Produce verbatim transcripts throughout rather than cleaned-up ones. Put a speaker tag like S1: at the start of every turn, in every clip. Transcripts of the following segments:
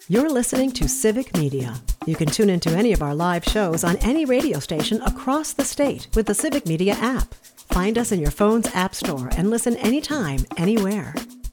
S1: You're listening to Civic Media. You can tune into any of our live shows on any radio station across the state with the Civic Media app. Find us in your phone's app store and listen anytime, anywhere.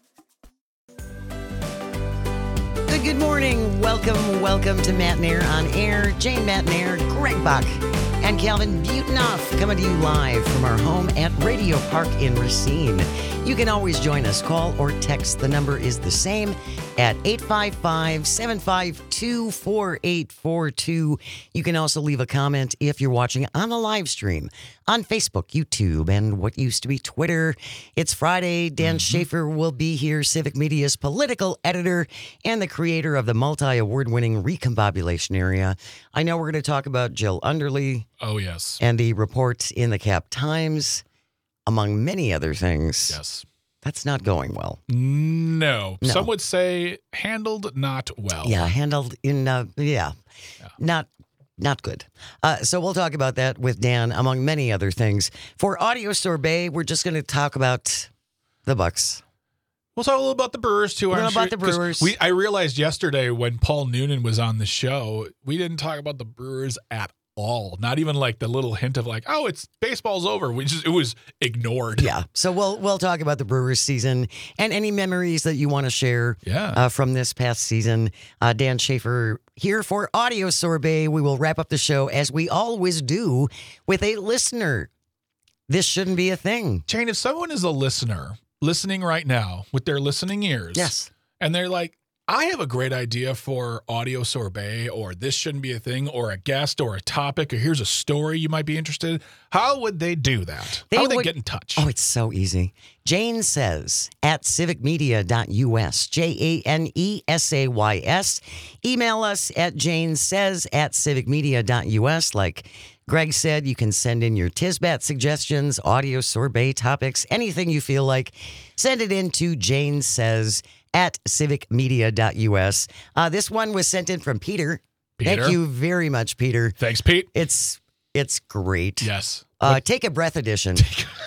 S2: Good morning. Welcome, welcome to Matt and Air on Air. Jane Matt and Air, Greg Buck, and Calvin Butenoff coming to you live from our home at Radio Park in Racine. You can always join us. Call or text. The number is the same at eight five five, seven five two, four eight four two. You can also leave a comment if you're watching on the live stream on Facebook, YouTube, and what used to be Twitter. It's Friday. Dan mm-hmm. Schaefer will be here, Civic Media's political editor and the creator of the multi-award-winning Recombobulation Area. I know we're going to talk about Jill Underly.
S3: Oh, yes.
S2: And the report in the Cap Times, among many other things.
S3: Yes.
S2: That's not going well.
S3: No.
S2: no.
S3: Some would say handled not well.
S2: Yeah, handled in, uh, yeah, yeah, not not good. Uh, so we'll talk about that with Dan, among many other things. For Audio Sorbet, we're just going to talk about the Bucks.
S3: We'll talk a little about the Brewers, too.
S2: We're
S3: I'm
S2: about
S3: sure,
S2: the Brewers.
S3: We, I realized yesterday when Paul Noonan was on the show, we didn't talk about the Brewers at all. Not even like the little hint of like, oh, it's baseball's over. We just, it was ignored.
S2: Yeah. So we'll we'll talk about the Brewers season and any memories that you want to share
S3: yeah.
S2: uh, from this past season. Uh, Dan Schaefer here for Audio Sorbet. We will wrap up the show as we always do with a listener. This shouldn't be a thing.
S3: Jane, if someone is a listener listening right now with their listening ears.
S2: Yes.
S3: And they're like, I have a great idea for Audio Sorbet, or this shouldn't be a thing, or a guest, or a topic, or here's a story you might be interested in. How would they do that?
S2: They
S3: How would they
S2: would,
S3: get in touch?
S2: Oh, it's so easy. Jane Says at civic media dot U S. J A N E S A Y S. Email us at Jane Says at civic media dot U S. Like Greg said, you can send in your Tisbat suggestions, Audio Sorbet topics, anything you feel like. Send it in to Jane Says at civic media dot U S. Uh, this one was sent in from Peter.
S3: Peter.
S2: Thank you very much, Peter.
S3: Thanks, Pete.
S2: It's it's great.
S3: Yes.
S2: Uh, take a breath edition.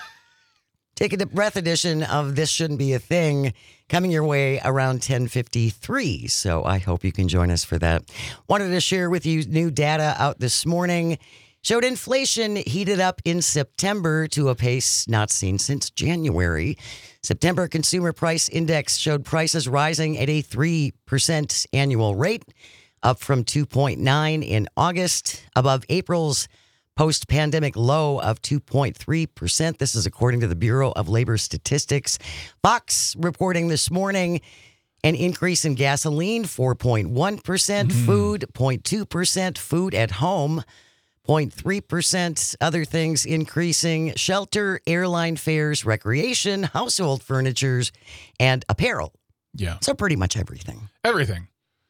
S2: Take a breath edition of This Shouldn't Be a Thing coming your way around ten fifty-three. So I hope you can join us for that. Wanted to share with you new data out this morning. Showed inflation heated up in September to a pace not seen since January. September Consumer Price Index showed prices rising at a three percent annual rate, up from two point nine in August, above April's post-pandemic low of two point three percent. This is according to the Bureau of Labor Statistics. Fox reporting this morning an increase in gasoline, four point one percent, mm-hmm. food, zero point two percent, food at home, zero point three percent, other things increasing, shelter, airline fares, recreation, household furnitures, and apparel.
S3: Yeah.
S2: So pretty much everything.
S3: Everything.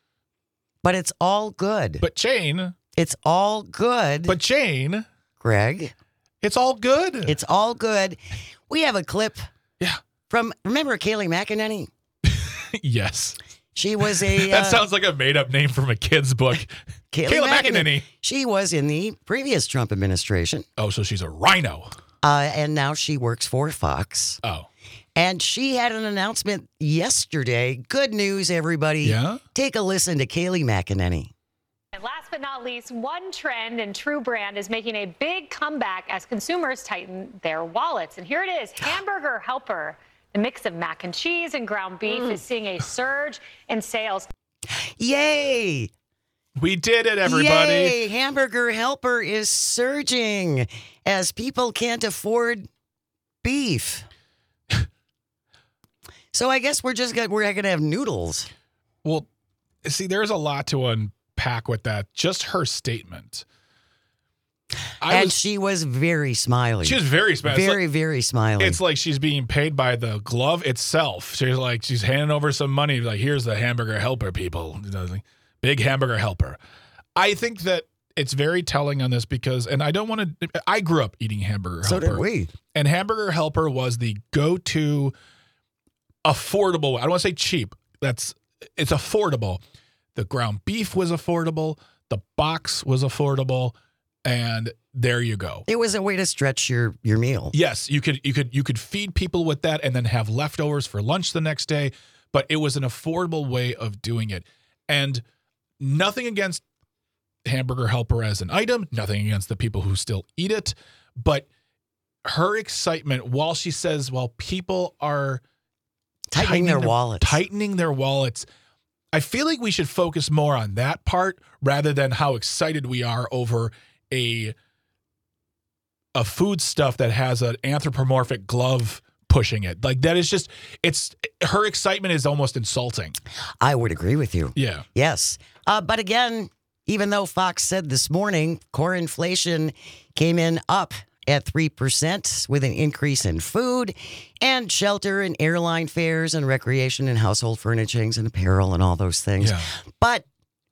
S2: But it's all good.
S3: But Jane.
S2: It's all good.
S3: But Jane.
S2: Greg.
S3: It's all good.
S2: It's all good. We have a clip.
S3: Yeah.
S2: From, remember Kayleigh McEnany?
S3: Yes.
S2: She was a...
S3: that
S2: uh,
S3: sounds like a made-up name from a kid's book.
S2: Kayleigh,
S3: Kayleigh
S2: McEnany.
S3: McEnany.
S2: She was in the previous Trump administration.
S3: Oh, so she's a rhino.
S2: Uh, and now she works for Fox.
S3: Oh.
S2: And she had an announcement yesterday. Good news, everybody.
S3: Yeah?
S2: Take a listen to Kayleigh McEnany.
S4: And last but not least, one trend in True Brand is making a big comeback as consumers tighten their wallets. And here it is, Hamburger Helper. The mix of mac and cheese and ground beef mm. is seeing a surge in sales.
S2: Yay!
S3: We did it, everybody.
S2: Yay! Hamburger Helper is surging as people can't afford beef. So I guess we're just gonna, we're going to have noodles.
S3: Well, see, there's a lot to unpack with that. Just her statement. I
S2: and
S3: was,
S2: she was very smiley.
S3: She was very smiley.
S2: Very,
S3: like,
S2: very smiley.
S3: It's like she's being paid by the glove itself. She's like, she's handing over some money. Like, here's the Hamburger Helper, people. You know, like, big Hamburger Helper. I think that it's very telling on this because, and I don't want to, I grew up eating Hamburger
S2: so
S3: Helper.
S2: So did we.
S3: And Hamburger Helper was the go-to affordable. I don't want to say cheap. That's, it's affordable. The ground beef was affordable. The box was affordable. And there you go.
S2: It was a way to stretch your, your meal.
S3: Yes, you could you could you could feed people with that and then have leftovers for lunch the next day, but it was an affordable way of doing it. And nothing against Hamburger Helper as an item, nothing against the people who still eat it, but her excitement while she says, well, people are
S2: Tightening,
S3: tightening
S2: their, wallets.
S3: tightening their wallets. I feel like we should focus more on that part rather than how excited we are over a a food stuff that has an anthropomorphic glove pushing it. Like that is just, it's, her excitement is almost insulting.
S2: I would agree with you.
S3: Yeah.
S2: Yes. Uh, but again, even though Fox said this morning core inflation came in up at three percent with an increase in food and shelter and airline fares and recreation and household furnishings and apparel and all those things.
S3: Yeah.
S2: But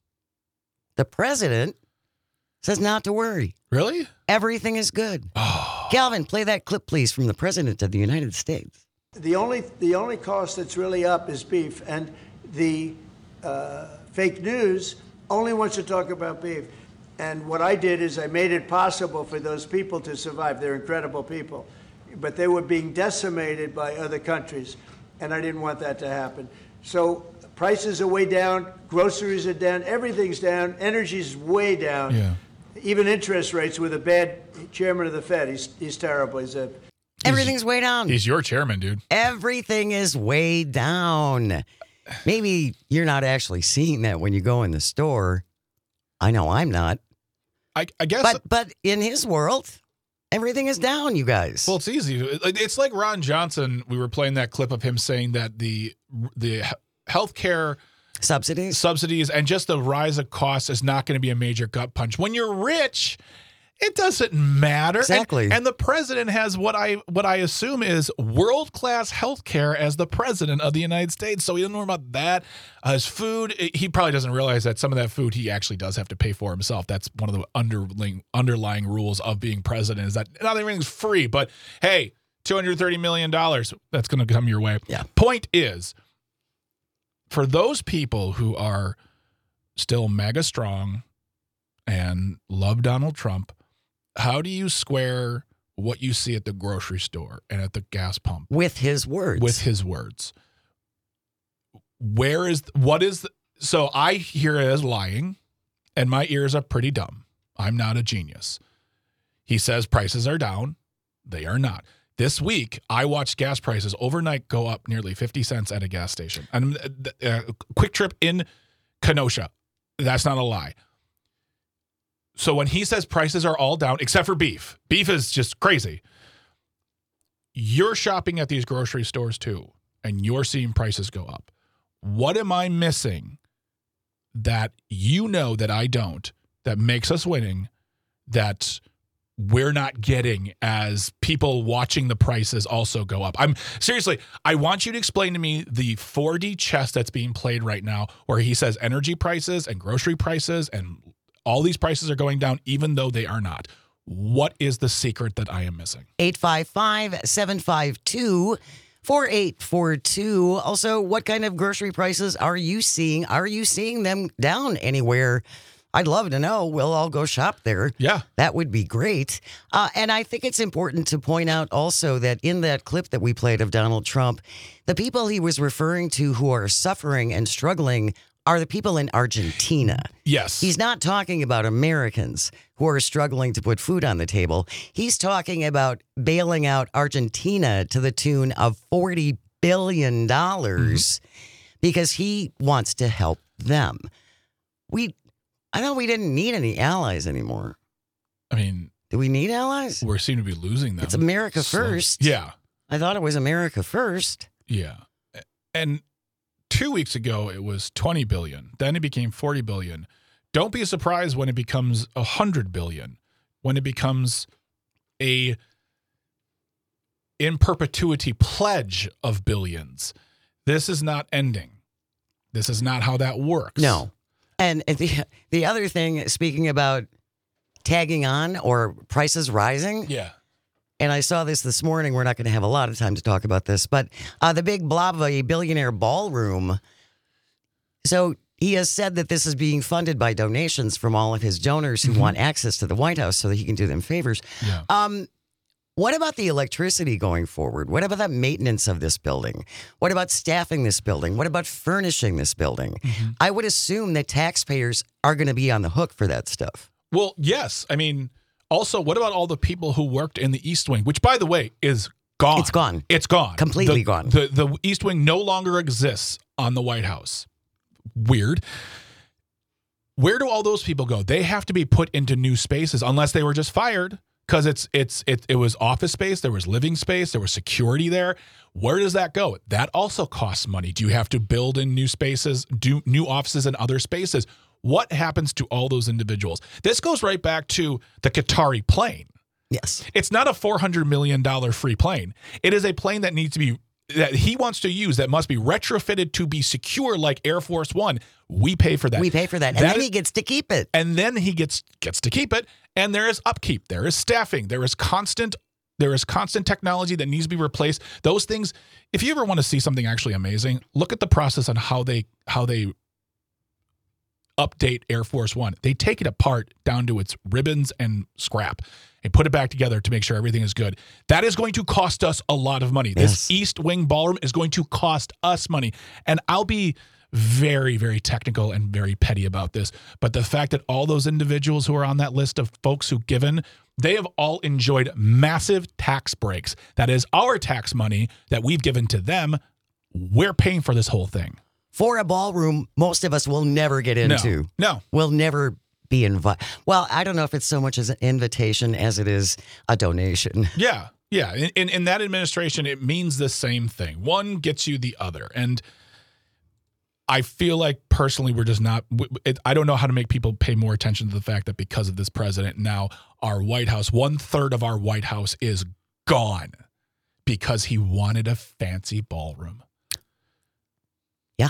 S2: the president says not to worry.
S3: Really?
S2: Everything is good.
S3: Oh.
S2: Calvin, play that clip, please, from the president of the United States.
S5: The only the only cost that's really up is beef, and the uh, fake news only wants to talk about beef. And what I did is I made it possible for those people to survive. They're incredible people, but they were being decimated by other countries, and I didn't want that to happen. So prices are way down, groceries are down, everything's down, energy's way down.
S3: Yeah.
S5: Even interest rates with a bad chairman of the Fed. He's he's terrible. He's a
S2: Everything's way down.
S3: He's your chairman, dude.
S2: Everything is way down. Maybe you're not actually seeing that when you go in the store. I know I'm not.
S3: I, I guess.
S2: But but in his world, everything is down, you guys.
S3: Well, it's easy. It's like Ron Johnson. We were playing that clip of him saying that the the healthcare
S2: Subsidies?
S3: subsidies and just the rise of costs is not going to be a major gut punch. When you're rich, it doesn't matter.
S2: Exactly.
S3: And, and the president has what I what I assume is world-class health care as the president of the United States. So he doesn't know about that. Uh, his food, he probably doesn't realize that some of that food he actually does have to pay for himself. That's one of the underlying, underlying rules of being president is that not everything's free. But hey, two hundred thirty million dollars, that's going to come your way.
S2: Yeah.
S3: Point is, for those people who are still mega strong and love Donald Trump, how do you square what you see at the grocery store and at the gas pump
S2: With his words.
S3: with his words? Where is, what is, the, so I hear it as lying, and my ears are pretty dumb. I'm not a genius. He says prices are down. They are not. This week, I watched gas prices overnight go up nearly fifty cents at a gas station. And uh, Quick Trip in Kenosha. That's not a lie. So when he says prices are all down, except for beef, beef is just crazy. You're shopping at these grocery stores too, and you're seeing prices go up. What am I missing that you know that I don't, that makes us winning, that we're not getting as people watching the prices also go up? I'm seriously, I want you to explain to me the four D chess that's being played right now where he says energy prices and grocery prices and all these prices are going down even though they are not. What is the secret that I am missing?
S2: eight five five, seven five two, four eight four two. Also, what kind of grocery prices are you seeing? Are you seeing them down anywhere? I'd love to know. We'll all go shop there.
S3: Yeah.
S2: That would be great. Uh, and I think it's important to point out also that in that clip that we played of Donald Trump, the people he was referring to who are suffering and struggling are the people in Argentina.
S3: Yes.
S2: He's not talking about Americans who are struggling to put food on the table. He's talking about bailing out Argentina to the tune of forty billion dollars mm-hmm. because he wants to help them. We, I thought we didn't need any allies anymore.
S3: I mean,
S2: do we need allies?
S3: We seem to be losing them.
S2: It's America
S3: Slowly.
S2: first.
S3: Yeah.
S2: I thought it was America first.
S3: Yeah. And two weeks ago, it was twenty billion. Then it became forty billion. Don't be surprised when it becomes one hundred billion, when it becomes a in perpetuity pledge of billions. This is not ending. This is not how that works.
S2: No. And the the other thing, speaking about tagging on or prices rising.
S3: Yeah.
S2: And I saw this this morning. We're not going to have a lot of time to talk about this, but uh, the big blob of a billionaire ballroom. So he has said that this is being funded by donations from all of his donors who mm-hmm. want access to the White House so that he can do them favors.
S3: Yeah.
S2: Um, What about the electricity going forward? What about the maintenance of this building? What about staffing this building? What about furnishing this building? Mm-hmm. I would assume that taxpayers are going to be on the hook for that stuff.
S3: Well, yes. I mean, also, what about all the people who worked in the East Wing, which, by the way, is gone.
S2: It's gone.
S3: It's gone.
S2: Completely
S3: the,
S2: gone.
S3: The, the East Wing no longer exists on the White House. Weird. Where do all those people go? They have to be put into new spaces unless they were just fired. Because it's it's it it was office space, there was living space, there was security there. Where does that go? That also costs money. Do you have to build in new spaces, do new offices in other spaces? What happens to all those individuals? This goes right back to the Qatari plane.
S2: Yes.
S3: It's not a four hundred million dollars free plane. It is a plane that needs to be, that he wants to use, that must be retrofitted to be secure like Air Force One. We pay for that.
S2: We pay for that. And
S3: that
S2: then
S3: is,
S2: he gets to keep it.
S3: And then he gets gets to keep it. And there is upkeep. There is staffing. There is constant there is constant technology that needs to be replaced. Those things, if you ever want to see something actually amazing, look at the process on how they how they update Air Force One. They take it apart down to its ribbons and scrap and put it back together to make sure everything is good. That is going to cost us a lot of money.
S2: Yes.
S3: This East Wing Ballroom is going to cost us money. And I'll be very, very technical and very petty about this. But the fact that all those individuals who are on that list of folks who given, they have all enjoyed massive tax breaks. That is our tax money that we've given to them. We're paying for this whole thing.
S2: For a ballroom, most of us will never get into.
S3: No. no.
S2: We'll never be invited. Well, I don't know if it's so much as an invitation as it is a donation.
S3: Yeah. Yeah. In, in, in that administration, it means the same thing. One gets you the other. And I feel like personally, we're just not, it, I don't know how to make people pay more attention to the fact that because of this president, now our White House, one third of our White House is gone because he wanted a fancy ballroom.
S2: Yeah.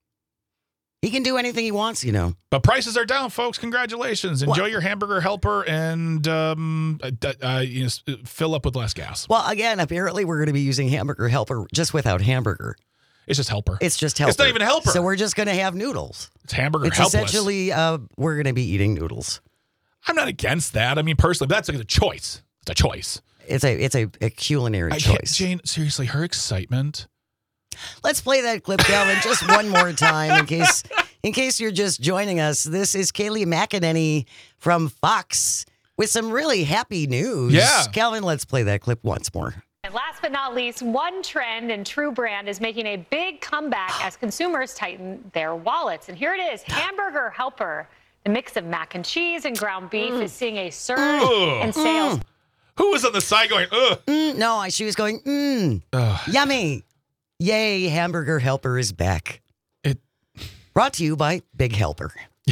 S2: He can do anything he wants, you know.
S3: But prices are down, folks. Congratulations. Enjoy well, your hamburger helper and um, uh, uh, you know, fill up with less gas.
S2: Well, again, apparently we're going to be using hamburger helper just without hamburger.
S3: It's just helper.
S2: It's just helper.
S3: It's not even helper.
S2: So we're just going to have noodles.
S3: It's hamburger
S2: it's
S3: helpless.
S2: Essentially, uh, we're going to be eating noodles.
S3: I'm not against that. I mean, personally, that's like a choice. It's a choice.
S2: It's a it's a, a culinary
S3: I
S2: choice.
S3: Jane, seriously, her excitement.
S2: Let's play that clip, Calvin, just one more time in case in case you're just joining us. This is Kayleigh McEnany from Fox with some really happy news.
S3: Yeah.
S2: Calvin, let's play that clip once more.
S4: And last but not least, one trend in True Brand is making a big comeback as consumers tighten their wallets. And here it is, Hamburger Helper. The mix of mac and cheese and ground beef mm. is seeing a surge mm. in sales.
S2: Mm.
S3: Who was on the side going, ugh?
S2: Mm, no, she was going, mmm, yummy. Yay, Hamburger Helper is back.
S3: It
S2: Brought to you by Big Helper.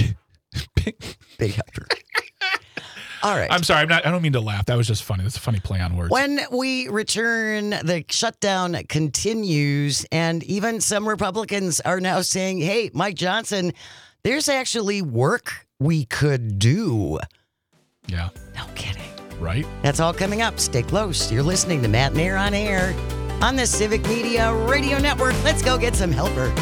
S2: Big Helper. All right.
S3: I'm sorry. I'm not. I don't mean to laugh. That was just funny. That's a funny play on words.
S2: When we return, the shutdown continues, and even some Republicans are now saying, hey, Mike Johnson, there's actually work we could do.
S3: Yeah.
S2: No kidding.
S3: Right?
S2: That's all coming up. Stay close. You're listening to Matt Nair on Air on the Civic Media Radio Network. Let's go get some helper.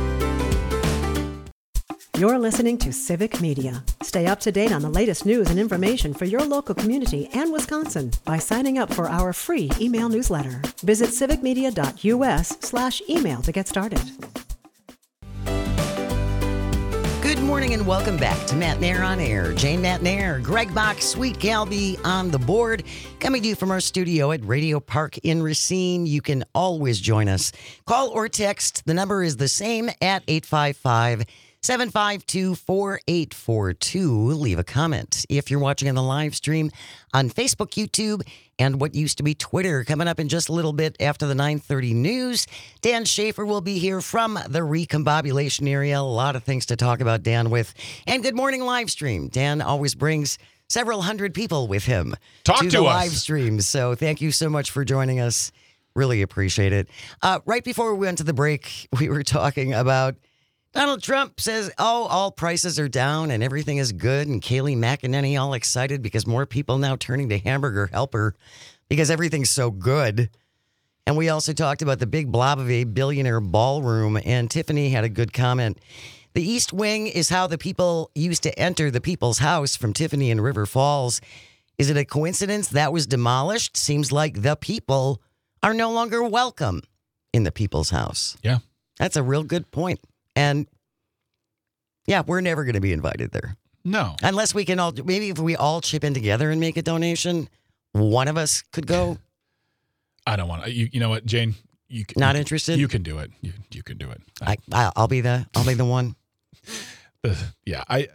S1: You're listening to Civic Media. Stay up to date on the latest news and information for your local community and Wisconsin by signing up for our free email newsletter. Visit civicmedia.us slash email to get started.
S2: Good morning and welcome back to Matt Nair on Air. Jane Matt Nair, Greg Bach, Sweet Galby on the board. Coming to you from our studio at Radio Park in Racine. You can always join us. Call or text. The number is the same at eight five five, seven five two, four eight four two. Leave a comment. If you're watching on the live stream on Facebook, YouTube, and what used to be Twitter, coming up in just a little bit after the nine thirty news. Dan Schaefer will be here from the recombobulation area. A lot of things to talk about, Dan, with. And good morning live stream. Dan always brings several hundred people with him
S3: Talk
S2: to,
S3: to
S2: the
S3: us.
S2: live stream. So thank you so much for joining us. Really appreciate it. Uh, right before we went to the break, we were talking about Donald Trump says, oh, all prices are down and everything is good. And Kayleigh McEnany all excited because more people now turning to Hamburger Helper because everything's so good. And we also talked about the big blob of a billionaire ballroom. And Tiffany had a good comment. The East Wing is how the people used to enter the people's house from Tiffany in River Falls. Is it a coincidence that was demolished? Seems like the people are no longer welcome in the people's house.
S3: Yeah.
S2: That's a real good point. And yeah, we're never going to be invited there.
S3: No.
S2: Unless we can all, maybe if we all chip in together and make a donation, one of us could go.
S3: I don't want to. You, you know what, Jane? You can,
S2: Not
S3: you,
S2: interested?
S3: You can do it. You you can do it.
S2: I, I, I'll be the, I'll be the one.
S3: Uh, yeah. I.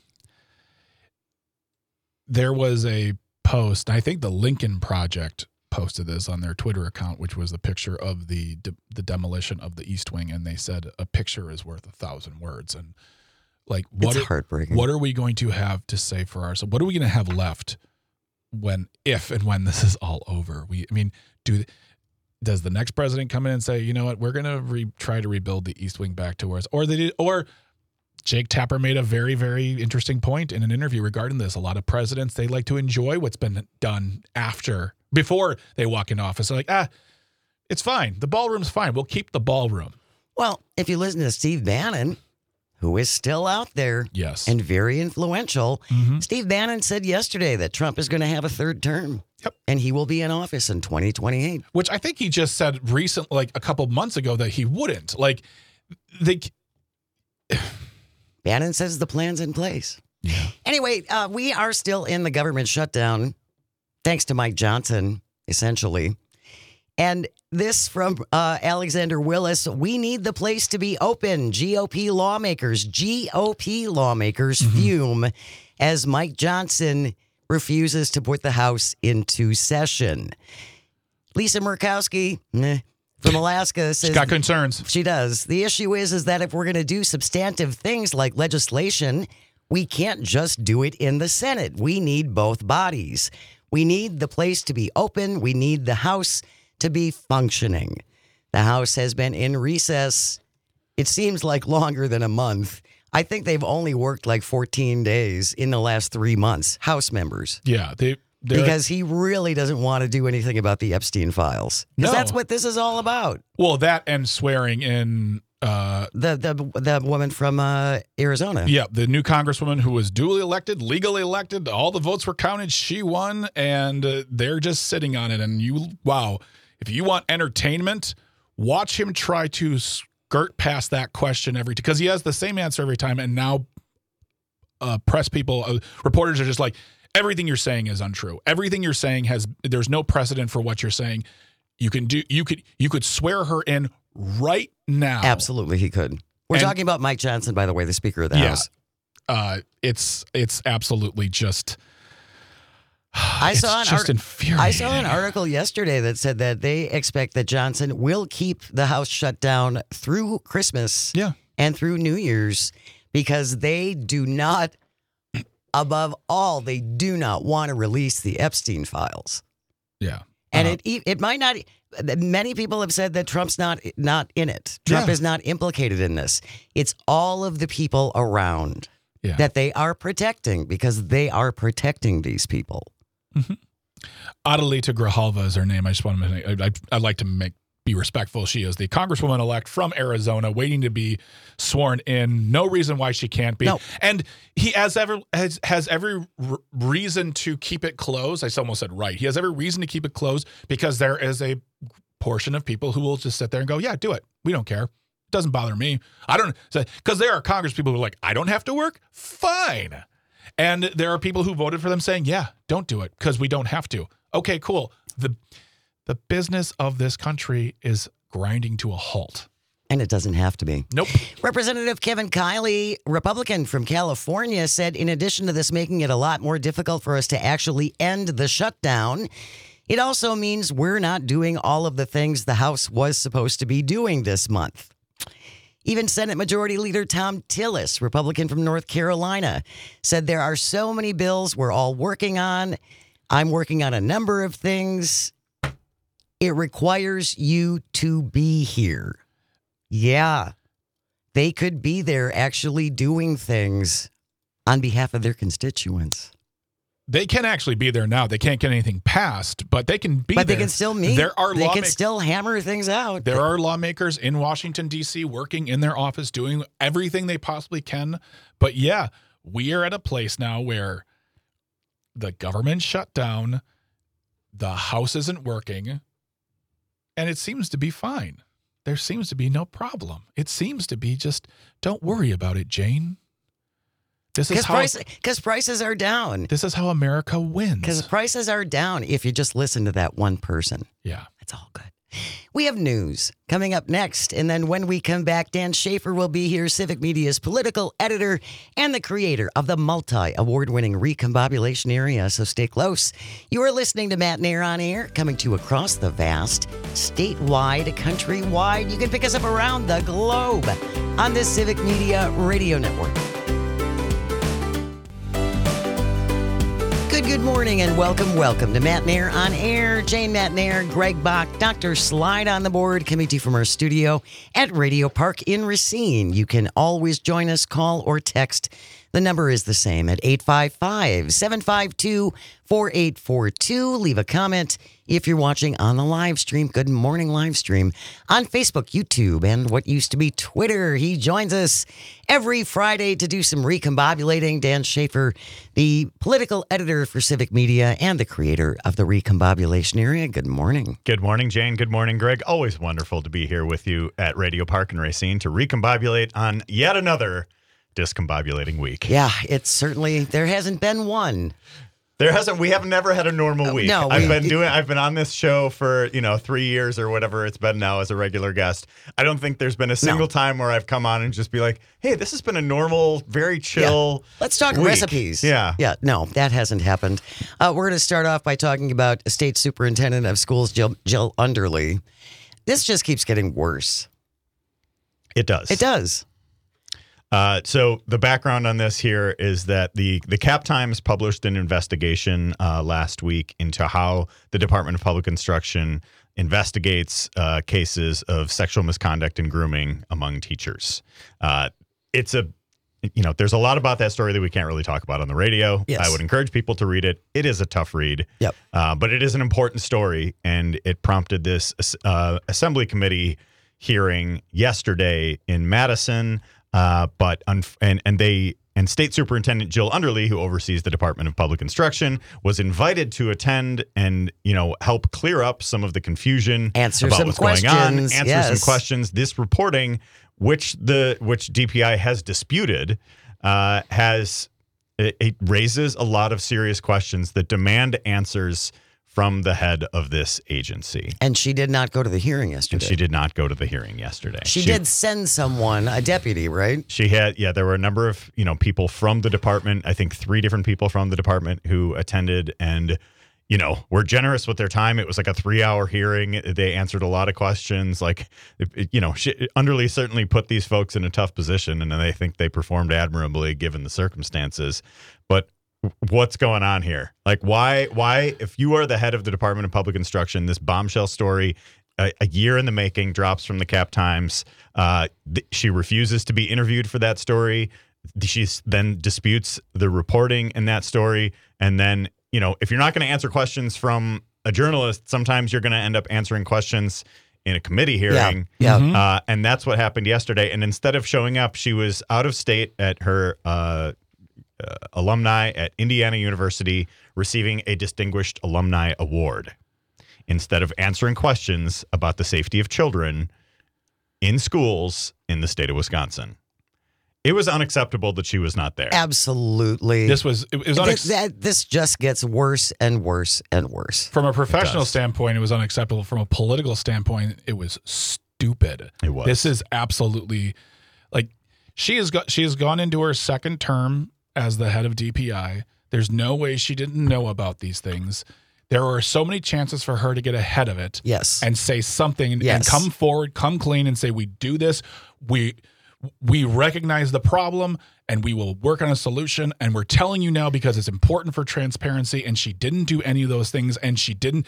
S3: There was a post. I think the Lincoln Project posted this on their Twitter account, which was the picture of the de- the demolition of the East Wing, and they said a picture is worth a thousand words. And like, what
S2: It's
S3: are,
S2: heartbreaking.
S3: what are we going to have to say for ourselves? What are we going to have left when, if and when this is all over? We, I mean, do does the next president come in and say, you know what, we're going to re- try to rebuild the East Wing back to where it's, or they did, or Jake Tapper made a very, very interesting point in an interview regarding this. A lot of presidents, they like to enjoy what's been done after, before they walk in office. They're like, ah, it's fine. The ballroom's fine. We'll keep the ballroom.
S2: Well, if you listen to Steve Bannon, who is still out there
S3: Yes.
S2: and very influential,
S3: Mhm.
S2: Steve Bannon said yesterday that Trump is going to have a third term.
S3: Yep.
S2: And he will be in office in twenty twenty-eight.
S3: Which I think he just said recent, like a couple months ago, that he wouldn't. Like, they.
S2: Bannon says the plan's in place.
S3: Yeah.
S2: Anyway, uh, we are still in the government shutdown, thanks to Mike Johnson, essentially. And this from uh, Alexander Willis, we need the place to be open. G O P lawmakers, G O P lawmakers
S3: Mm-hmm.
S2: fume as Mike Johnson refuses to put the House into session. Lisa Murkowski meh, from Alaska says...
S3: She's got concerns.
S2: She does. The issue is, is that if we're going to do substantive things like legislation, we can't just do it in the Senate. We need both bodies. We need the place to be open. We need the House to be functioning. The House has been in recess, it seems like longer than a month. I think they've only worked like fourteen days in the last three months, House members.
S3: Yeah. They. they're-
S2: Because he really doesn't want to do anything about the Epstein files. Because
S3: No.
S2: that's what this is all about.
S3: Well, that and swearing in. Uh,
S2: The the the woman from uh, Arizona.
S3: yeah, the new congresswoman who was duly elected, legally elected, all the votes were counted. She won, and uh, they're just sitting on it. And you, wow, if you want entertainment, watch him try to skirt past that question every time, because he has the same answer every time. And now, uh, press people, uh, reporters are just like, everything you're saying is untrue. Everything you're saying has, there's no precedent for what you're saying. You can do, you could, you could swear her in right now.
S2: Absolutely, he could. We're
S3: And-
S2: talking about Mike Johnson, by the way, the Speaker of the
S3: Yeah.
S2: House.
S3: Uh, it's it's absolutely just.
S2: I
S3: it's
S2: saw an
S3: just
S2: ar-
S3: infuriating.
S2: I saw an article yesterday that said that they expect that Johnson will keep the House shut down through Christmas
S3: Yeah,
S2: and through New Year's because they do not, above all, they do not want to release the Epstein files.
S3: yeah,
S2: And
S3: Uh,
S2: it e- it might not. Many people have said that Trump's not not in it. Trump
S3: Yeah.
S2: is not implicated in this. It's all of the people around
S3: yeah.
S2: that they are protecting because they are protecting these people.
S3: Adelita Grijalva is her name. I just want to make, I, I'd like to make be respectful. She is the congresswoman elect from Arizona, waiting to be sworn in. No reason why she can't be.
S2: No.
S3: And he has ever has has every r- reason to keep it closed. I almost said right. He has every reason to keep it closed because there is a portion of people who will just sit there and go, "Yeah, do it. We don't care. It doesn't bother me. I don't." Because there are Congress people who are like, "I don't have to work. Fine." And there are people who voted for them saying, yeah, don't do it because we don't have to. Okay, cool. The the business of this country is grinding to a halt.
S2: And it doesn't have to be.
S3: Nope.
S2: Representative Kevin Kiley, Republican from California, said in addition to this making it a lot more difficult for us to actually end the shutdown, it also means we're not doing all of the things the House was supposed to be doing this month. Even Senate Majority Leader Tom Tillis, Republican from North Carolina, said there are so many bills we're all working on. I'm working on a number of things. It requires you to be here. Yeah, they could be there actually doing things on behalf of their constituents.
S3: They can actually be there now. They can't get anything passed, but they can be
S2: But
S3: there.
S2: they can still meet.
S3: There are
S2: they can
S3: lawmakers.
S2: still hammer things out.
S3: There are lawmakers in Washington, D C, working in their office, doing everything they possibly can. But yeah, we are at a place now where the government shut down, the House isn't working, and it seems to be fine. There seems to be no problem. It seems to be just, don't worry about it, Jane. This is how
S2: price, prices are down.
S3: This is how America wins.
S2: Because prices are down if you just listen to that one person.
S3: Yeah.
S2: It's all good. We have news coming up next. And then when we come back, Dan Schaefer will be here, Civic Media's political editor and the creator of the multi-award-winning Recombobulation Area. So stay close. You are listening to Matt Nair on Air, coming to you across the vast, statewide, countrywide. You can pick us up around the globe on the Civic Media Radio Network. Good, good morning and welcome, welcome to Matt Nair on Air. Jane Matt Nair, Greg Bach, Doctor Slide on the board, coming to you from our studio at Radio Park in Racine. You can always join us, call or text. The number is the same at eight five five, seven five two, four eight four two. Leave a comment if you're watching on the live stream. Good morning live stream on Facebook, YouTube, and what used to be Twitter. He joins us every Friday to do some recombobulating. Dan Schaefer, the political editor for Civic Media and the creator of the Recombobulation Area. Good morning.
S6: Good morning, Jane. Good morning, Greg. Always wonderful to be here with you at Radio Park in Racine to recombobulate on yet another discombobulating week.
S2: Yeah, it's certainly, there hasn't been one.
S6: There hasn't, we have never had a normal week.
S2: No, we,
S6: I've been doing, I've been on this show for, you know, three years or whatever it's been now as a regular guest. I don't think there's been a single
S2: no.
S6: time where I've come on and just be like, hey, this has been a normal, very chill
S2: yeah. Let's talk
S6: week.
S2: recipes.
S6: Yeah.
S2: Yeah, no, that hasn't happened. Uh, we're going to start off by talking about State Superintendent of Schools, Jill, Jill Underly. This just keeps getting worse.
S6: It does.
S2: It does.
S6: Uh, so the background on this here is that the, the Cap Times published an investigation uh, last week into how the Department of Public Instruction investigates uh, cases of sexual misconduct and grooming among teachers. Uh, it's a, you know, there's a lot about that story that we can't really talk about on the radio.
S2: Yes.
S6: I would encourage people to read it. It is a tough read.
S2: Yep.
S6: Uh, but it is an important story, and it prompted this uh, Assembly Committee hearing yesterday in Madison. Uh, but un- and and they and State Superintendent Jill Underly, who oversees the Department of Public Instruction, was invited to attend and you know help clear up some of the confusion,
S2: answer
S6: about
S2: some
S6: what's
S2: questions,
S6: going on, answer
S2: yes.
S6: some questions. This reporting, which the which D P I has disputed, uh, has it, it raises a lot of serious questions that demand answers from the head of this agency.
S2: And she did not go to the hearing yesterday.
S6: And she did not go to the hearing yesterday.
S2: She, she did send someone, a deputy, right?
S6: She had, yeah, there were a number of, you know, people from the department, I think three different people from the department who attended and, you know, were generous with their time. It was like a three hour hearing. They answered a lot of questions. Like, you know, she, Underly certainly put these folks in a tough position, and I think they performed admirably given the circumstances. But what's going on here? Like, why, why, if you are the head of the Department of Public Instruction, this bombshell story, a, a year in the making, drops from the Cap Times. Uh, th- she refuses to be interviewed for that story. She then disputes the reporting in that story. And then, you know, if you're not going to answer questions from a journalist, sometimes you're going to end up answering questions in a committee hearing.
S2: Yeah.
S3: Mm-hmm.
S6: Uh, and that's what happened yesterday. And instead of showing up, she was out of state at her uh Uh, alumni at Indiana University receiving a Distinguished Alumni Award instead of answering questions about the safety of children in schools in the state of Wisconsin. It was unacceptable that she was not there.
S2: Absolutely.
S3: This was, it was
S2: this,
S3: unex-
S2: that, this just gets worse and worse and worse.
S3: from a professional
S6: does.
S3: standpoint, it was unacceptable. From a political standpoint, it was stupid.
S6: It was.
S3: This is absolutely, like, she has got, she has gone into her second term as the head of D P I. There's no way she didn't know about these things. There were so many chances for her to get ahead of it.
S2: Yes.
S3: And say something and,
S2: Yes.
S3: and come forward, come clean and say, we do this. We we recognize the problem and we will work on a solution. And we're telling you now because it's important for transparency. And she didn't do any of those things. And she didn't.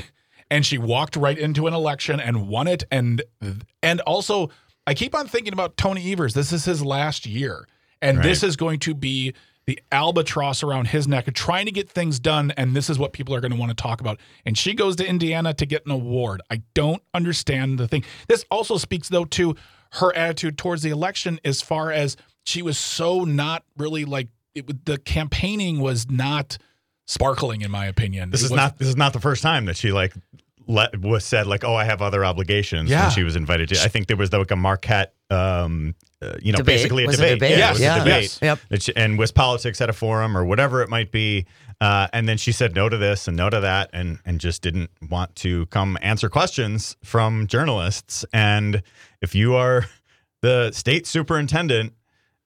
S3: And she walked right into an election and won it. And and also, I keep on thinking about Tony Evers. This is his last year. And
S6: Right.
S3: this is going to be the albatross around his neck of trying to get things done. And this is what people are going to want to talk about. And she goes to Indiana to get an award. I don't understand the thing. This also speaks, though, to her attitude towards the election as far as she was so not really like it, the campaigning was not sparkling, in my opinion.
S6: This
S3: It
S6: is
S3: was-
S6: not this is not the first time that she like let was said like, oh, I have other obligations
S3: Yeah.
S6: when she was invited to. I think there was like a Marquette, um, uh, you know,
S2: Debate?
S6: basically a
S2: Was it
S6: debate.
S2: debate?
S6: Yeah, it was
S2: Yeah.
S6: a debate.
S3: Yes.
S2: Yep.
S6: That she- and was politics at a forum or whatever it might be. Uh, and then she said no to this and no to that, and and just didn't want to come answer questions from journalists. And if you are the state superintendent,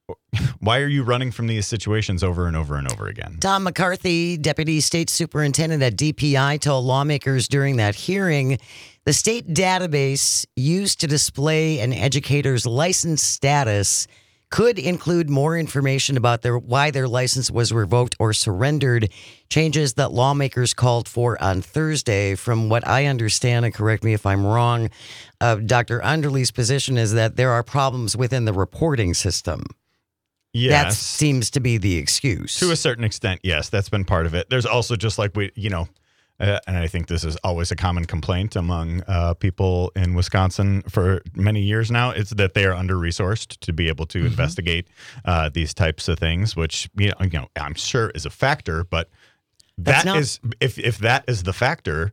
S6: why are you running from these situations over and over and over again?
S2: Tom McCarthy, Deputy State Superintendent at D P I, told lawmakers during that hearing the state database used to display an educator's license status could include more information about their why their license was revoked or surrendered, changes that lawmakers called for on Thursday. From what I understand, and correct me if I'm wrong, uh, Doctor Underly's position is that there are problems within the reporting system. That
S6: Yes.
S2: seems to be the excuse.
S6: To a certain extent, yes, that's been part of it. There's also just like we, you know, uh, and I think this is always a common complaint among uh, people in Wisconsin for many years now. It's that they are under-resourced to be able to
S2: Mm-hmm.
S6: investigate uh, these types of things, which you know, you know, I'm sure is a factor. But
S2: That's
S6: that
S2: not-
S6: is, if if that is the factor,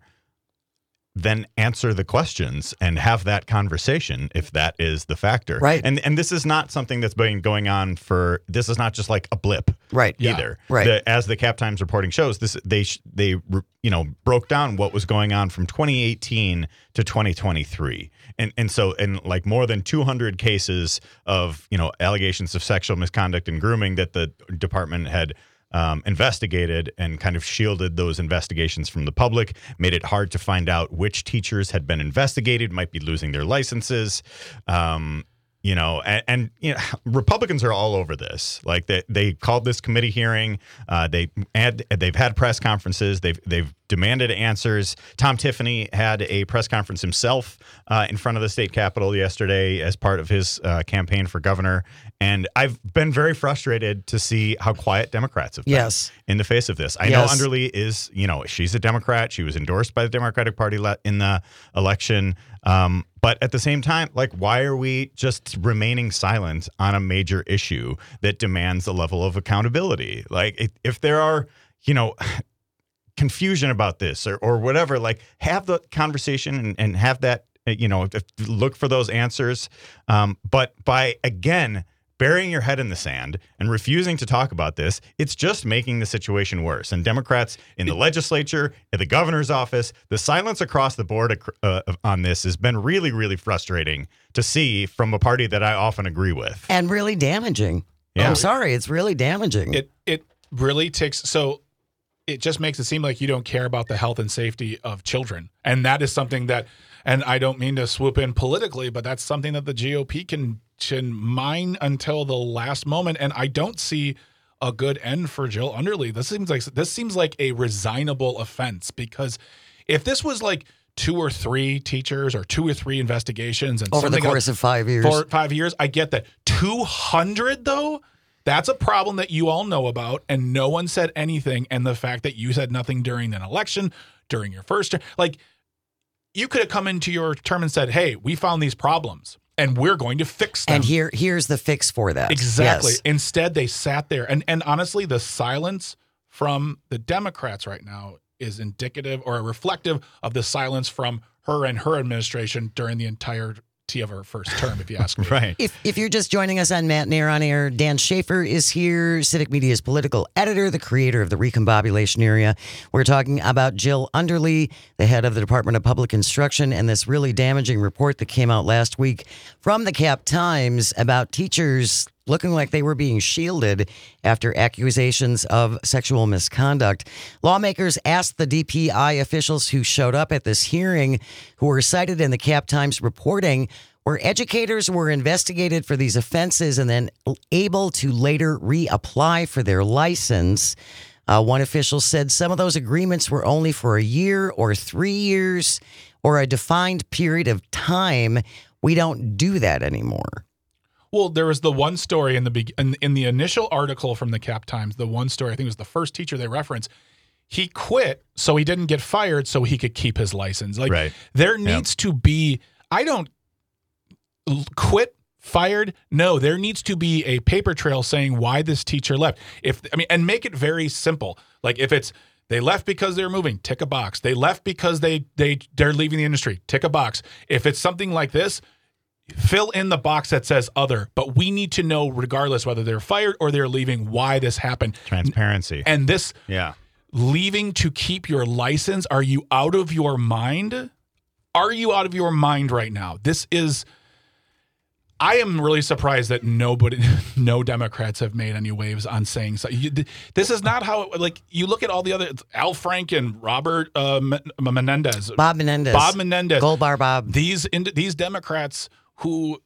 S6: then answer the questions and have that conversation if that is the factor.
S2: Right.
S6: And and this is not something that's been going on for, this is not just like a blip
S2: Right.
S6: either.
S2: Right.
S6: The, as the Cap Times reporting shows, this they sh- they you know broke down what was going on from twenty eighteen to twenty twenty-three. And and so and like more than two hundred cases of, you know, allegations of sexual misconduct and grooming that the department had Um, investigated and kind of shielded those investigations from the public, made it hard to find out which teachers had been investigated, might be losing their licenses. Um, you know, and, and you know, Republicans are all over this. Like they they called this committee hearing. Uh, they had they've had press conferences. They've they've demanded answers. Tom Tiffany had a press conference himself uh, in front of the state capitol yesterday as part of his uh, campaign for governor. And I've been very frustrated to see how quiet Democrats have been
S2: Yes.
S6: in the face of this. I know
S2: Yes.
S6: Underly is, you know, she's a Democrat. She was endorsed by the Democratic Party le- in the election. Um, but at the same time, like, why are we just remaining silent on a major issue that demands a level of accountability? Like, if, if there are, you know, confusion about this or, or whatever, like, have the conversation and, and have that, you know, look for those answers. Um, but by, again, burying your head in the sand and refusing to talk about this, it's just making the situation worse. And Democrats in the legislature, in the governor's office, the silence across the board uh, on this has been really, really frustrating to see from a party that I often agree with.
S2: And really damaging.
S6: Yeah.
S2: I'm sorry, it's really damaging.
S3: It it really takes so it just makes it seem like you don't care about the health and safety of children. And that is something that, and I don't mean to swoop in politically, but that's something that the G O P can, can mine until the last moment. And I don't see a good end for Jill Underly. This seems like this seems like a resignable offense, because if this was like two or three teachers or two or three investigations and
S2: Over the
S3: something
S2: course
S3: else-
S2: of five years.
S3: for five years, I get that. two hundred though? That's a problem that you all know about, and no one said anything. And the fact that you said nothing during an election, during your first term, like, you could have come into your term and said, hey, we found these problems and we're going to fix them.
S2: And here, here's the fix for that.
S3: Exactly.
S2: Yes.
S3: Instead, they sat there. And, and honestly, the silence from the Democrats right now is indicative or reflective of the silence from her and her administration during the entirety of her first term, if you ask me.
S6: Right.
S2: If, if you're just joining us on Matt Nair on Air, Dan Schaefer is here, Civic Media's political editor, the creator of the Recombobulation Area. We're talking about Jill Underly, the head of the Department of Public Instruction, and this really damaging report that came out last week from the Cap Times about teachers looking like they were being shielded after accusations of sexual misconduct. Lawmakers asked the D P I officials who showed up at this hearing, who were cited in the Cap Times reporting, where educators were investigated for these offenses and then able to later reapply for their license. Uh, one official said some of those agreements were only for a year or three years or a defined period of time. We don't do that anymore.
S3: Well, there was the one story in the be- in, in the initial article from the Cap Times, the one story, I think it was the first teacher they referenced. He quit so he didn't get fired so he could keep his license. Like,
S6: Right.
S3: there needs to be, I don't l- quit, fired. No, there needs to be a paper trail saying why this teacher left. If I mean, and make it very simple. Like, if it's They left because they're moving. Tick a box. They left because they they they're leaving the industry. Tick a box. If it's something like this, fill in the box that says other. But we need to know, regardless whether they're fired or they're leaving, why this happened.
S6: Transparency.
S3: And this
S6: yeah.
S3: leaving to keep your license. Are you out of your mind? Are you out of your mind right now? This is. I am really surprised that nobody, no Democrats have made any waves on saying so. You, this is not how, like, you look at all the other, Al Franken, Robert uh, Menendez.
S2: Bob Menendez.
S3: Bob Menendez.
S2: Gold Bar Bob.
S3: These, these Democrats who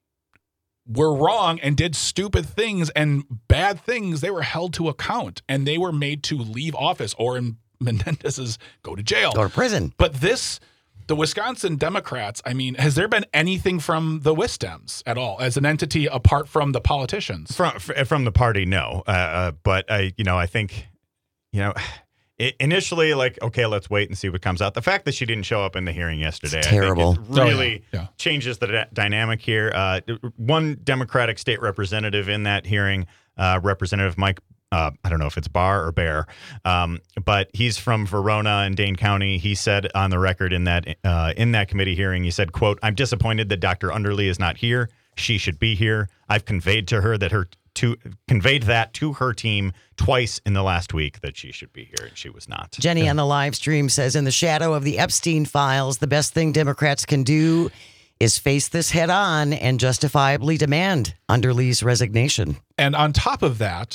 S3: were wrong and did stupid things and bad things, they were held to account and they were made to leave office or in Menendez's go to jail.
S2: Go to prison.
S3: But this... The Wisconsin Democrats, I mean, has there been anything from the Wisdems at all as an entity apart from the politicians?
S6: From from the party, no. Uh, uh, but I, you know, I think, you know, it, initially, like, okay, let's wait and see what comes out. The fact that she didn't show up in the hearing yesterday,
S2: It's terrible.
S6: I think it really
S3: Oh, yeah. Yeah.
S6: changes the d- dynamic here. Uh, one Democratic state representative in that hearing, uh, Representative Mike. Uh, I don't know if it's Barr or Bear, um, but he's from Verona and Dane County. He said on the record in that uh, in that committee hearing, he said, quote, "I'm disappointed that Doctor Underly is not here. She should be here. I've conveyed to her that her to conveyed that to her team twice in the last week that she should be here, and she was not."
S2: Jenny on the live stream says, in the shadow of the Epstein files, the best thing Democrats can do is face this head on and justifiably demand Underly's resignation.
S3: And on top of that,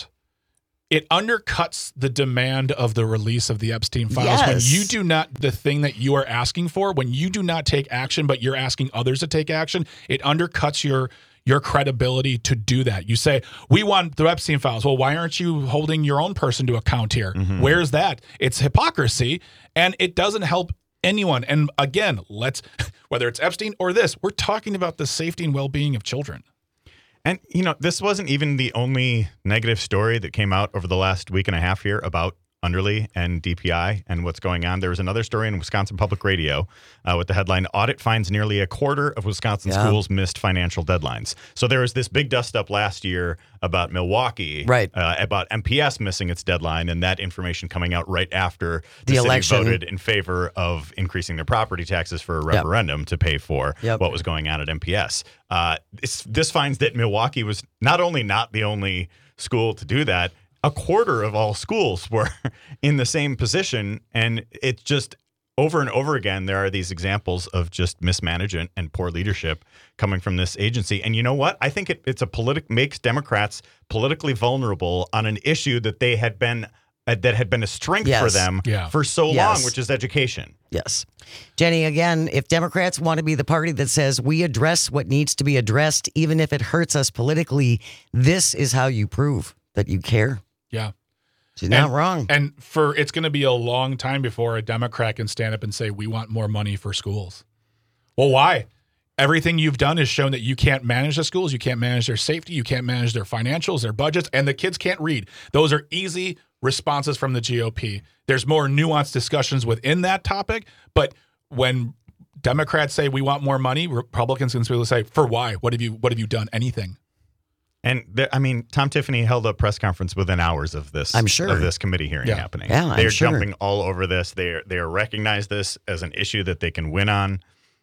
S3: it undercuts the demand of the release of the Epstein files.
S2: Yes.
S3: When you do not, the thing that you are asking for, when you do not take action, but you're asking others to take action, it undercuts your your credibility to do that. You say, we want the Epstein files. Well, why aren't you holding your own person to account here?
S6: Mm-hmm.
S3: Where's that? It's hypocrisy, and it doesn't help anyone. And again, let's, whether it's Epstein or this, we're talking about the safety and well-being of children.
S6: And, you know, this wasn't even the only negative story that came out over the last week and a half here about Underly and D P I and what's going on. There was another story in Wisconsin Public Radio uh, with the headline, "Audit finds nearly a quarter of Wisconsin
S2: Yeah.
S6: schools missed financial deadlines." So there was this big dust up last year about Milwaukee,
S2: Right.
S6: uh, about M P S missing its deadline, and that information coming out right after the,
S2: The
S6: city
S2: election.
S6: voted in favor of increasing their property taxes for a referendum to pay for
S2: Yep.
S6: what was going on at M P S. Uh, this, this finds that Milwaukee was not only not the only school to do that, a quarter of all schools were in the same position. And it's just over and over again, there are these examples of just mismanagement and poor leadership coming from this agency. And you know what? I think it, it's a politic makes Democrats politically vulnerable on an issue that they had been uh, that had been a strength
S2: Yes.
S6: for them
S3: Yeah.
S6: for so
S2: Yes.
S6: long, which is education.
S2: Yes. Jenny, again, if Democrats want to be the party that says we address what needs to be addressed, even if it hurts us politically, this is how you prove that you care.
S3: Yeah.
S2: She's not
S3: And-
S2: wrong.
S3: And for it's going to be a long time before a Democrat can stand up and say, we want more money for schools. Well, why? Everything you've done has shown that you can't manage the schools. You can't manage their safety. You can't manage their financials, their budgets, and the kids can't read. Those are easy responses from the G O P. There's more nuanced discussions within that topic. But when Democrats say we want more money, Republicans can simply say, for why? What have you, what have you done? Anything?
S6: And there, I mean, Tom Tiffany held a press conference within hours of this.
S2: I'm sure.
S6: of this committee hearing
S3: Yeah.
S6: happening.
S2: Yeah, I'm
S6: they're
S2: sure.
S6: jumping all over this. They are, they are recognize this as an issue that they can win on.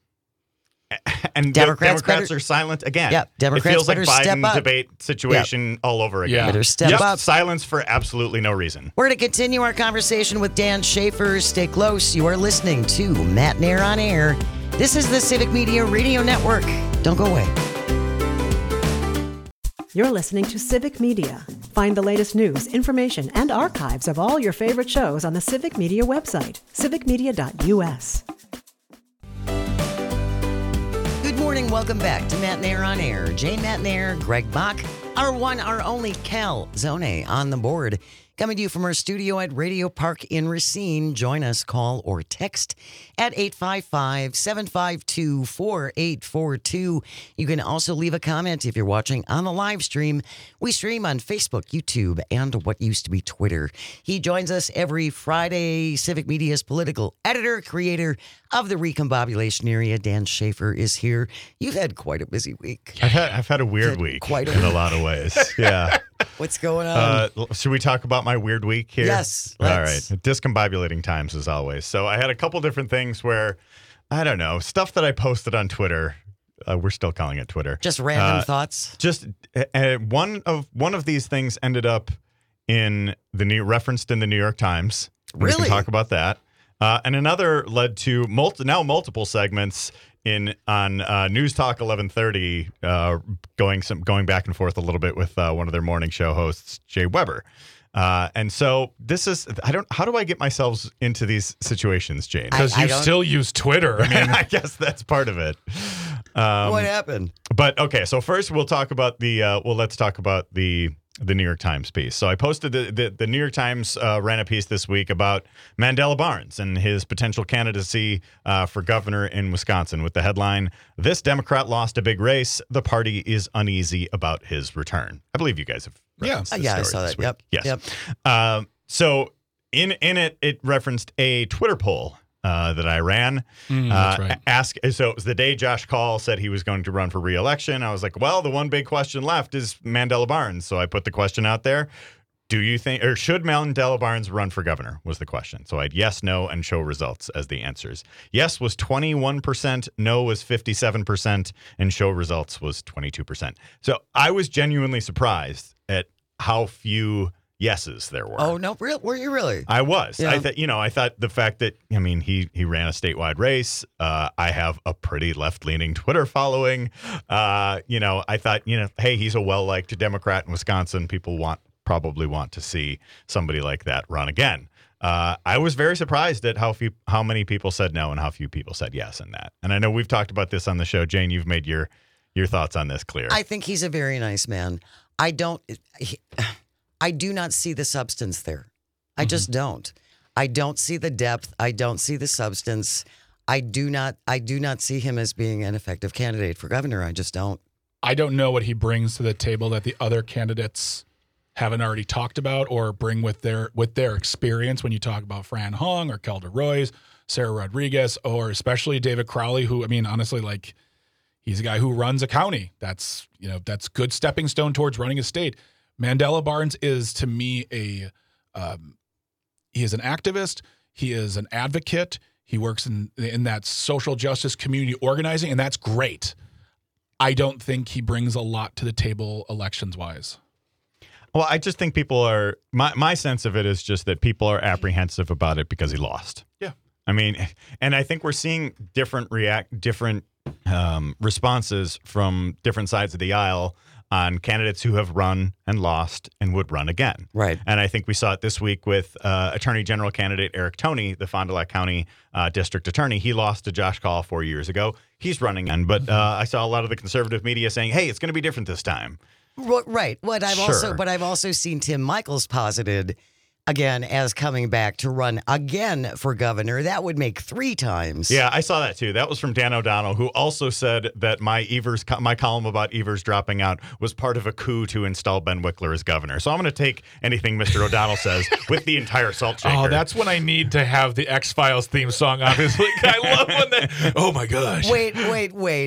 S6: And
S2: Democrats
S6: Democrats, Democrats
S2: better-
S6: are silent again.
S2: Yeah, Democrats
S6: it feels like
S2: better step
S6: Biden
S2: up.
S6: debate situation all over again.
S3: Yeah.
S2: Better step
S6: Just
S2: up.
S6: silence for absolutely no reason.
S2: We're going to continue our conversation with Dan Schaefer. Stay close. You are listening to Matt Nair on Air. This is the Civic Media Radio Network. Don't go away.
S1: You're listening to Civic Media. Find the latest news, information, and archives of all your favorite shows on the Civic Media website, civic media dot u s.
S2: Good morning. Welcome back to Matt Nair on Air. Jay Matt Nair, Greg Bach, our one, our only Cal Zone on the board. Coming to you from our studio at Radio Park in Racine. Join us, call or text at eight five five, seven five two, four eight four two. You can also leave a comment if you're watching on the live stream. We stream on Facebook, YouTube, and what used to be Twitter. He joins us every Friday. Civic Media's political editor, creator of the Recombobulation Area, Dan Schaefer, is here. You've had quite a busy week.
S6: I've had, I've had a weird
S2: Had
S6: week
S2: quite a
S6: in a
S2: week.
S6: lot of always. Yeah.
S2: What's going on?
S6: Uh, l- should we talk about my weird week here?
S2: Yes,
S6: All
S2: let's.
S6: right. Discombobulating times as always. So I had a couple different things where, I don't know, stuff that I posted on Twitter. Uh, we're still calling it Twitter.
S2: Just random
S6: uh,
S2: thoughts?
S6: Just uh, one of one of these things ended up in the new referenced in the New York Times. We
S2: Really?
S6: can talk about that. Uh, and another led to multi- now multiple segments in on uh, News Talk eleven thirty, uh, going some going back and forth a little bit with uh, one of their morning show hosts, Jay Weber. Uh, and so this is I don't how do I get myself into these situations, Jane?
S2: I-
S3: Because you
S2: don't-
S3: still use Twitter. I mean,
S6: I guess that's part of it. Um,
S2: what happened?
S6: But okay, so first we'll talk about the uh, well, let's talk about the the New York Times piece. So I posted the the, the New York Times uh, ran a piece this week about Mandela Barnes and his potential candidacy uh, for governor in Wisconsin with the headline, "This Democrat lost a big race. The party is uneasy about his return." I believe you guys have referenced
S2: Uh,
S6: this
S2: yeah, I
S6: story
S2: saw
S6: this
S2: that.
S6: week.
S2: Yep.
S6: Yes.
S2: Yep.
S6: Um, so in in it, it referenced a Twitter poll uh, that I ran.
S3: Mm,
S6: uh,
S3: that's right.
S6: Ask so it was the day Josh Call said he was going to run for re-election. I was like, well, the one big question left is Mandela Barnes. So I put the question out there. Do you think, or should Mandela Barnes run for governor? Was the question. So I had yes, no, and show results as the answers. Yes was twenty-one percent, no was fifty-seven percent, and show results was twenty-two percent. So I was genuinely surprised at how few yeses there were.
S2: Oh, no, real? Were you really?
S6: I was.
S2: Yeah.
S6: I thought, you know, I thought the fact that, I mean, he he ran a statewide race. Uh, I have a pretty left-leaning Twitter following. Uh, you know, I thought, you know, hey, he's a well-liked Democrat in Wisconsin. People want probably want to see somebody like that run again. Uh, I was very surprised at how few, how many people said no and how few people said yes in that. And I know we've talked about this on the show. Jane, you've made your your thoughts on this clear.
S2: I think he's a very nice man. I don't, he, I do not see the substance there. I just don't. I don't see the depth. I don't see the substance. I do not, I do not see him as being an effective candidate for governor. I just don't.
S3: I don't know what he brings to the table that the other candidates haven't already talked about or bring with their with their experience when you talk about Fran Hung or Kelda Royce, Sarah Rodriguez, or especially David Crowley, who, I mean, honestly, like, he's a guy who runs a county. That's, you know, that's good stepping stone towards running a state. Mandela Barnes is, to me, a um, he is an activist. He is an advocate. He works in in that social justice community organizing, and that's great. I don't think he brings a lot to the table elections wise.
S6: Well, I just think people are, my, my sense of it is just that people are apprehensive about it because he lost.
S3: Yeah.
S6: I mean, and I think we're seeing different react, different um, responses from different sides of the aisle on candidates who have run and lost and would run again.
S2: Right.
S6: And I think we saw it this week with uh, Attorney General candidate Eric Toney, the Fond du Lac County uh, District Attorney. He lost to Josh Call four years ago. He's running again, but uh, I saw a lot of the conservative media saying, hey, it's going to be different this time.
S2: Right. What I've
S6: Sure.
S2: also, but I've also seen Tim Michaels posited again as coming back to run again for governor. That would make three times.
S6: Yeah, I saw that too. That was from Dan O'Donnell, who also said that my Evers, my column about Evers dropping out was part of a coup to install Ben Wickler as governor. So I'm going to take anything Mister O'Donnell says with the entire salt shaker.
S3: Oh, that's when I need to have the X-Files theme song, obviously. I love when they, oh my gosh.
S2: Wait, wait, wait.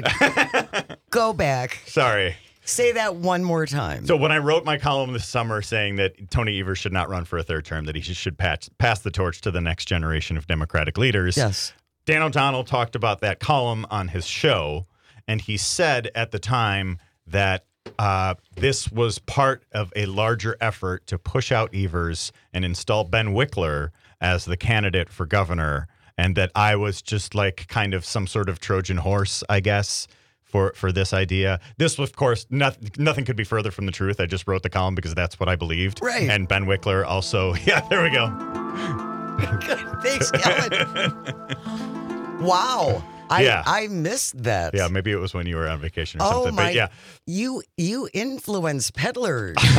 S2: Go back.
S6: Sorry.
S2: Say that one more time.
S6: So when I wrote my column this summer saying that Tony Evers should not run for a third term, that he should patch, pass the torch to the next generation of Democratic leaders,
S2: yes.
S6: Dan O'Donnell talked about that column on his show, and he said at the time that uh, this was part of a larger effort to push out Evers and install Ben Wickler as the candidate for governor, and that I was just like kind of some sort of Trojan horse, I guess, for for this idea. This, of course, nothing, nothing could be further from the truth. I just wrote the column because that's what I believed.
S2: Right.
S6: And Ben Wickler also, yeah, there we go.
S2: Thanks, Kellen. Wow. I,
S6: Yeah.
S2: I missed that.
S6: Yeah, maybe it was when you were on vacation or
S2: Oh
S6: something.
S2: my!
S6: But yeah,
S2: You you influence peddler. You.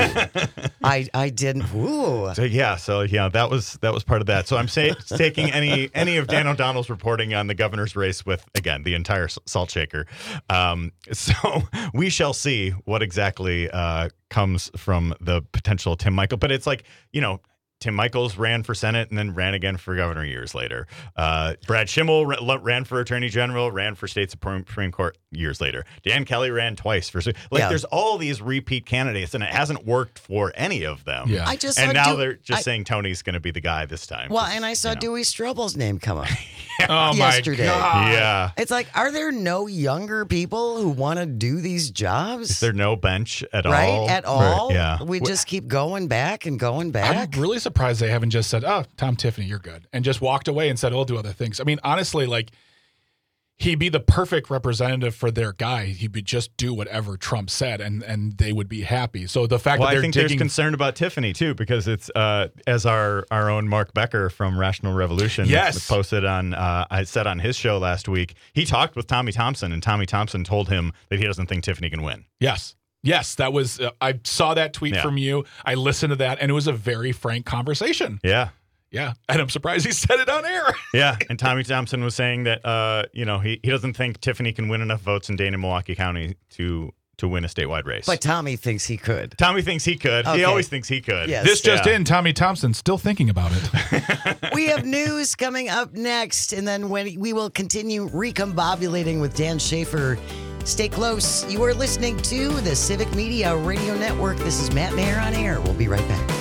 S2: I I didn't. Ooh.
S6: so yeah, so yeah, that was that was part of that. So I'm say, taking any any of Dan O'Donnell's reporting on the governor's race with, again, the entire s- salt shaker. Um, so we shall see what exactly uh, comes from the potential Tim Michael. But it's like, you know, Tim Michaels ran for Senate and then ran again for governor years later. Uh, Brad Schimmel ra- ran for Attorney General, ran for State Supreme, Supreme Court years later. Dan Kelly ran twice for like.
S2: Yeah.
S6: There's all these repeat candidates, and it hasn't worked for any of them.
S3: Yeah.
S2: I just
S6: and
S2: saw
S6: now
S2: Du-
S6: they're just
S2: I-
S6: saying Tony's going to be the guy this time.
S2: Well, and I saw
S6: you know.
S2: Dewey Strobel's name come up.
S3: Oh my
S2: Yesterday.
S3: God.
S6: Yeah.
S2: It's like, are there no younger people who want to do these jobs?
S6: Is there no bench at
S2: right?
S6: all?
S2: At
S6: Or-
S2: all?
S6: yeah.
S2: We just keep going back and going back.
S3: I'm really surprised they haven't just said, "Oh, Tom Tiffany, you're good," and just walked away and said, "I'll do other things." I mean, honestly, like he'd be the perfect representative for their guy. He would just do whatever Trump said, and and they would be happy. So the fact
S6: Well,
S3: that they're
S6: I think
S3: digging,
S6: there's concern about Tiffany too, because it's uh, as our our own Mark Becker from Rational Revolution
S3: Yes.
S6: posted on. Uh, I said on his show last week, he talked with Tommy Thompson, and Tommy Thompson told him that he doesn't think Tiffany can win.
S3: yes, yes, that was. Uh, I saw that tweet
S6: Yeah.
S3: from you. I listened to that, and it was a very frank conversation.
S6: Yeah.
S3: Yeah, and I'm surprised he said it on air.
S6: Yeah, and Tommy Thompson was saying that uh, you know he, he doesn't think Tiffany can win enough votes in Dane and Milwaukee County to to win a statewide race.
S2: But Tommy thinks he could.
S6: Tommy thinks he could.
S2: Okay.
S6: He always thinks he could.
S2: Yes.
S3: This just
S6: Yeah.
S3: in, Tommy Thompson still thinking about it.
S2: We have news coming up next, and then when we will continue recombobulating with Dan Schaefer. Stay close. You are listening to the Civic Media Radio Network. This is Matt Mayer on air. We'll be right back.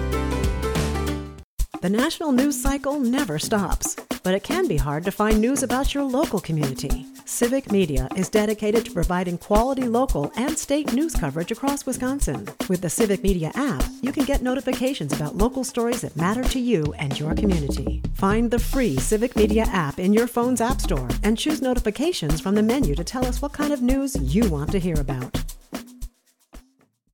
S1: The national news cycle never stops, but it can be hard to find news about your local community. Civic Media is dedicated to providing quality local and state news coverage across Wisconsin. With the Civic Media app, you can get notifications about local stories that matter to you and your community. Find the free Civic Media app in your phone's app store and choose notifications from the menu to tell us what kind of news you want to hear about.